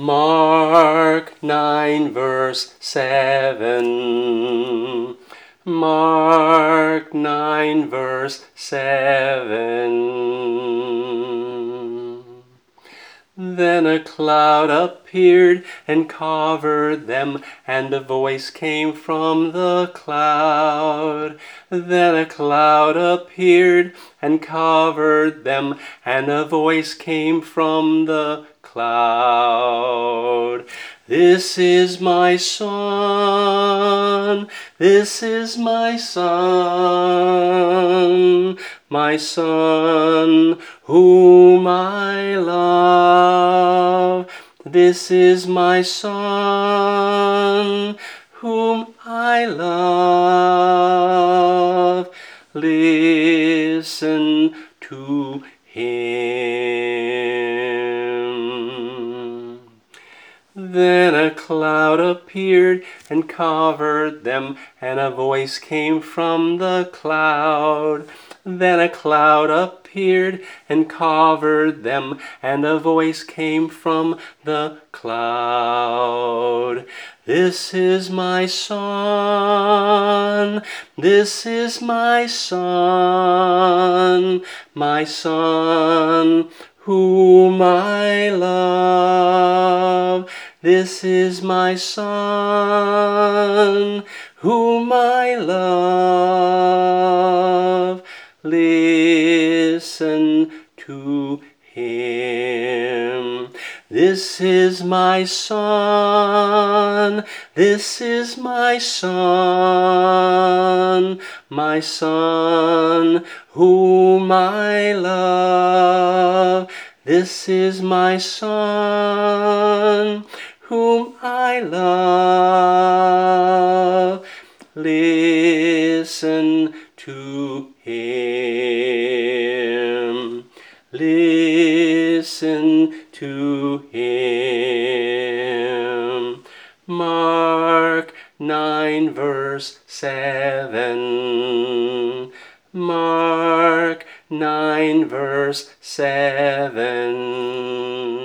Mark 9 verse 7. Mark 9 verse 7. Then a cloud appeared and covered them, and a voice came from the cloud. Then a cloud appeared and covered them, and a voice came from the cloud. This is my son, this is my son, whom I love. This is my son, whom I love. Listen to him. Then a cloud appeared and covered them, and a voice came from the cloud. Then a cloud appeared and covered them, and a voice came from the cloud. This is my son, this is my son, whom I love. This is my son, whom I love. Listen to him. This is my son, this is my son, whom I love. This is my son, whom I love. Listen to him. Listen to him. Mark 9 verse 7. Mark 9 verse 7.